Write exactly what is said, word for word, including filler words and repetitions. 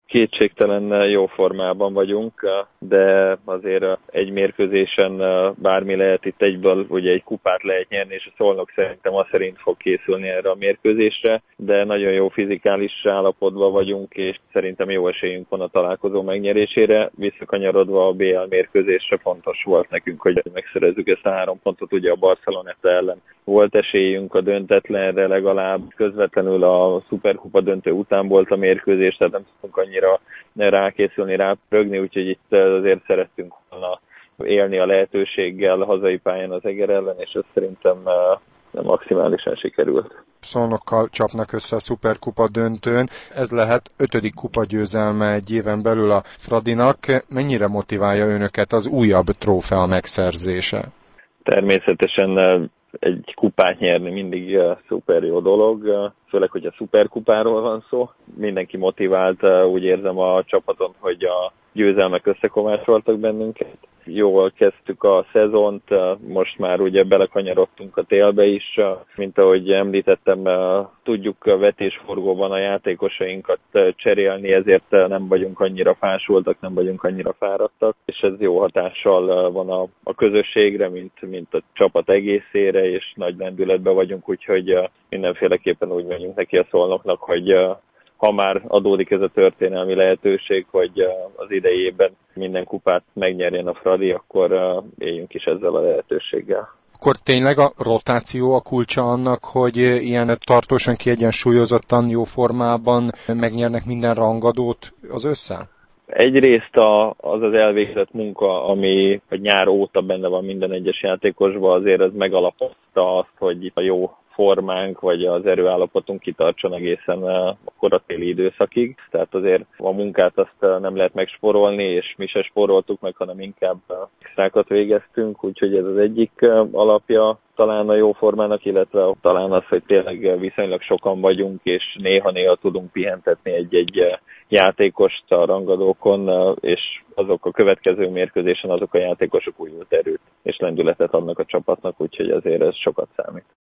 Kétségtelen jó formában vagyunk, de azért egy mérkőzésen bármi lehet, itt egyből ugye egy kupát lehet nyerni, és a Szolnok szerintem az szerint fog készülni erre a mérkőzésre, de nagyon jó fizikális állapotban vagyunk, és szerintem jó esélyünk van a találkozó megnyerésére. Visszakanyarodva a bé el mérkőzésre fontos volt nekünk, hogy megszerezzük ezt a három pontot, ugye a Barceloneta ellen volt esélyünk a döntetlenre, legalább közvetlenül a szuperkupa döntő után volt a mérkőzés, tehát nem tudtunk annyira rákészülni, ráprögni, úgyhogy itt azért szerettünk volna élni a lehetőséggel a hazai pályán az Eger ellen, és ez szerintem maximálisan sikerült. Szolnokkal csapnak össze a szuperkupa döntőn. Ez lehet ötödik kupa győzelme egy éven belül a Fradinak. Mennyire motiválja önöket az újabb trófea megszerzése? Természetesen egy kupát nyerni mindig szuper jó dolog, főleg, hogy a szuperkupáról van szó. Mindenki motivált, úgy érzem a csapaton, hogy a győzelmek összekovácsoltak bennünket. Jól kezdtük a szezont, most már ugye belekanyarodtunk a télbe is, mint ahogy említettem, tudjuk vetésforgóban a játékosainkat cserélni, ezért nem vagyunk annyira fásultak, nem vagyunk annyira fáradtak, és ez jó hatással van a, a közösségre, mint, mint a csapat egészére, és nagy lendületben vagyunk, úgyhogy mindenféleképpen úgy megyünk neki a Szolnoknak, hogy ha már adódik ez a történelmi lehetőség, hogy az idejében minden kupát megnyerjen a Fradi, akkor éljünk is ezzel a lehetőséggel. Akkor tényleg a rotáció a kulcsa annak, hogy ilyen tartósan kiegyensúlyozottan jó formában megnyernek minden rangadót az össze? Egyrészt a, az az elvégzett munka, ami a nyár óta benne van minden egyes játékosban, azért ez megalapozta azt, hogy a jó formánk, vagy az erőállapotunk kitartson egészen a koratéli időszakig. Tehát azért a munkát azt nem lehet megsporolni, és mi se sporoltuk meg, hanem inkább extrákat végeztünk, úgyhogy ez az egyik alapja talán a jó formának, illetve talán az, hogy tényleg viszonylag sokan vagyunk, és néha-néha tudunk pihentetni egy-egy játékost a rangadókon, és azok a következő mérkőzésen azok a játékosok újult erőt és lendületet adnak a csapatnak, úgyhogy azért ez sokat számít.